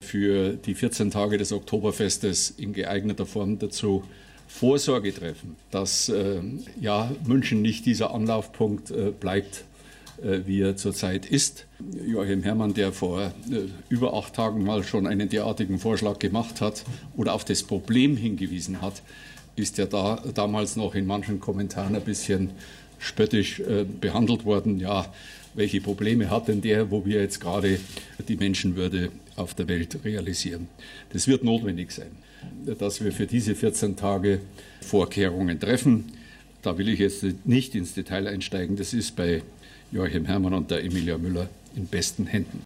für die 14 Tage des Oktoberfestes in geeigneter Form dazu Vorsorge treffen, dass München nicht dieser Anlaufpunkt bleibt, wie er zurzeit ist. Joachim Herrmann, der vor über 8 Tagen mal schon einen derartigen Vorschlag gemacht hat oder auf das Problem hingewiesen hat, ist ja damals noch in manchen Kommentaren ein bisschen spöttisch behandelt worden. Ja, welche Probleme hat denn der, wo wir jetzt gerade die Menschenwürde auf der Welt realisieren? Das wird notwendig sein, dass wir für diese 14 Tage Vorkehrungen treffen. Da will ich jetzt nicht ins Detail einsteigen. Das ist bei Joachim Herrmann und der Emilia Müller in besten Händen.